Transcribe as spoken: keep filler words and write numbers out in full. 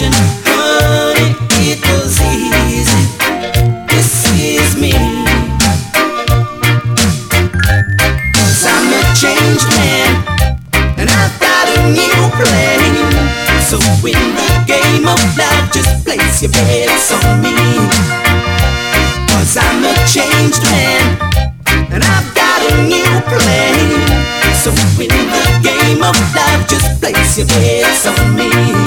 Honey, it was easy. This is me. 'Cause I'm a changed man, and I've got a new plan. So in the game of love, just place your bets on me. 'Cause I'm a changed man, and I've got a new plan. So in the game of love, just place your bets on me.